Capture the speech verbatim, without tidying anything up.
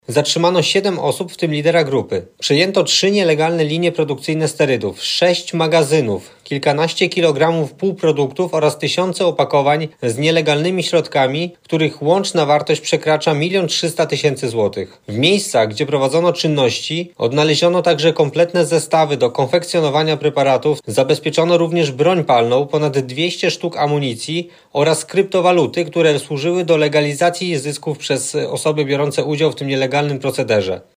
Zatrzymano siedem osób, w tym lidera grupy. Przejęto trzy nielegalne linie produkcyjne sterydów, sześć magazynów, kilkanaście kilogramów półproduktów oraz tysiące opakowań z nielegalnymi środkami, których łączna wartość przekracza milion trzysta tysięcy złotych. W miejscach, gdzie prowadzono czynności, odnaleziono także kompletne zestawy do konfekcjonowania preparatów, zabezpieczono również broń palną, ponad dwieście sztuk amunicji oraz kryptowaluty, które służyły do legalizacji zysków przez osoby biorące udział w tym nielegalnym procederze.